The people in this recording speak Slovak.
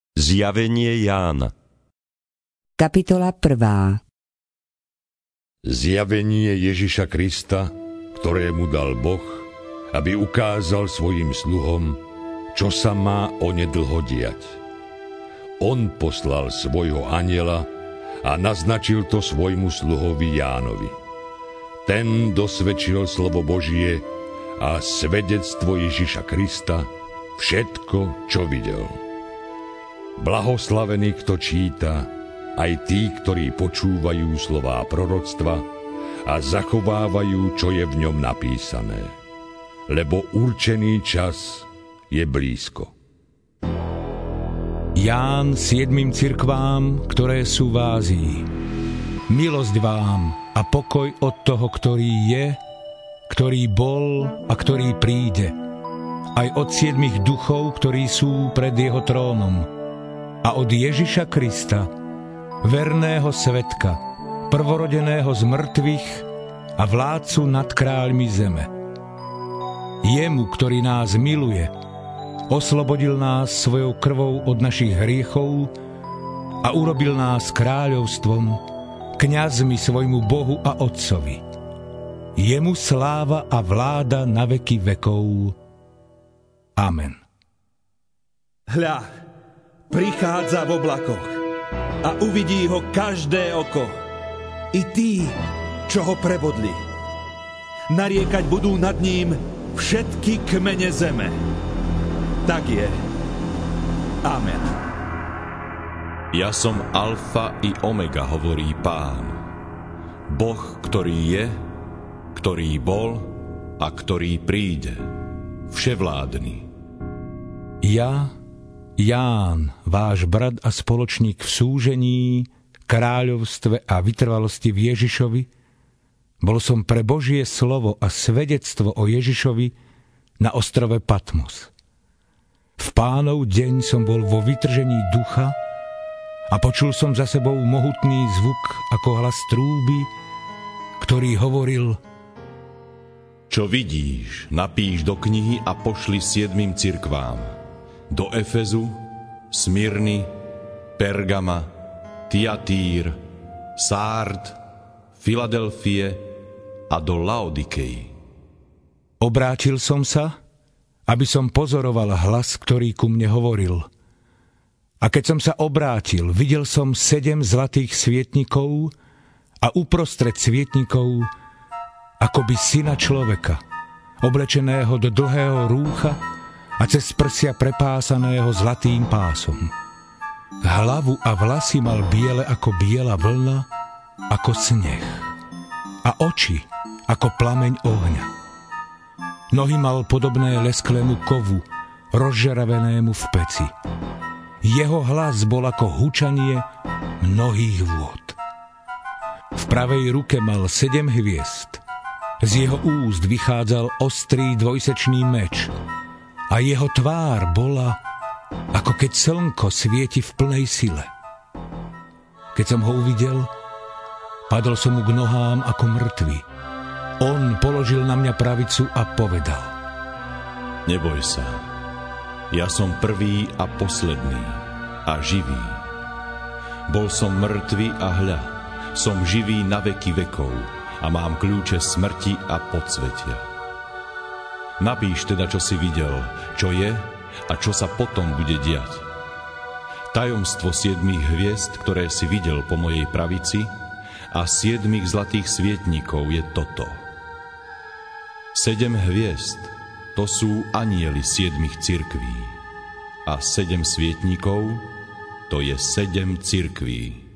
Zjavenie Jána. Kapitola 1. Zjavenie Ježiša Krista, ktorému dal Boh, aby ukázal svojim sluhom, čo sa má onedlho diať. On poslal svojho anjela a naznačil to svojmu sluhovi Jánovi. Ten dosvedčil slovo Božie a svedectvo Ježiša Krista, všetko, čo videl. Blahoslavený, kto číta, aj tí, ktorí počúvajú slová proroctva a zachovávajú, čo je v ňom napísané. Lebo určený čas je blízko. Ján 7 cirkvám, ktoré sú v Ázii. Milosť vám a pokoj od toho, ktorý je, ktorý bol a ktorý príde. Aj od 7 duchov, ktorí sú pred jeho trónom. A od Ježiša Krista, verného svedka, prvorodeného z mŕtvych a vládcu nad kráľmi zeme. Jemu, ktorý nás miluje, oslobodil nás svojou krvou od našich hriechov a urobil nás kráľovstvom, kňazmi svojmu Bohu a Otcovi. Jemu sláva a vláda na veky vekov. Amen. Hľa, prichádza v oblakoch a uvidí ho každé oko, i tí, čo ho prebodli. Nariekať budú nad ním všetky kmene zeme. Tak je. Amen. Ja som Alfa i Omega, hovorí Pán. Boh, ktorý je, ktorý bol a ktorý príde. Vševládny. Ja, Ján, váš brat a spoločník v súžení, kráľovstve a vytrvalosti v Ježišovi, bol som pre Božie slovo a svedectvo o Ježišovi na ostrove Patmos. V Pánov deň som bol vo vytržení ducha a počul som za sebou mohutný zvuk ako hlas trúby, ktorý hovoril: Čo vidíš, napíš do knihy a pošli 7 cirkvám. Do Efezu, Smyrny, Pergama, Tiatír, Sárd, Filadelfie a do Laodikei. Obrátil som sa, aby som pozoroval hlas, ktorý ku mne hovoril. A keď som sa obrátil, videl som 7 zlatých svietnikov a uprostred svietnikov akoby syna človeka, oblečeného do dlhého rúcha a cez prsia prepásaného zlatým pásom. Hlavu a vlasy mal biele ako biela vlna, ako sneh, a oči ako plameň ohňa. Nohy mal podobné lesklému kovu, rozžeravenému v peci. Jeho hlas bol ako hučanie mnohých vôd. V pravej ruke mal 7 hviezd. Z jeho úst vychádzal ostrý dvojsečný meč a jeho tvár bola, ako keď slnko svieti v plnej sile. Keď som ho uvidel, padol som mu k nohám ako mŕtvy. On položil na mňa pravicu a povedal: Neboj sa, ja som prvý a posledný a živý. Bol som mŕtvy a hľa, som živý na veky vekov a mám kľúče smrti a podsvetia. Napíš teda, čo si videl, čo je a čo sa potom bude diať. Tajomstvo 7 hviezd, ktoré si videl po mojej pravici, a 7 zlatých svietnikov je toto. 7 hviezd, to sú anjeli 7 cirkví, a 7 svietnikov, to je 7 cirkví.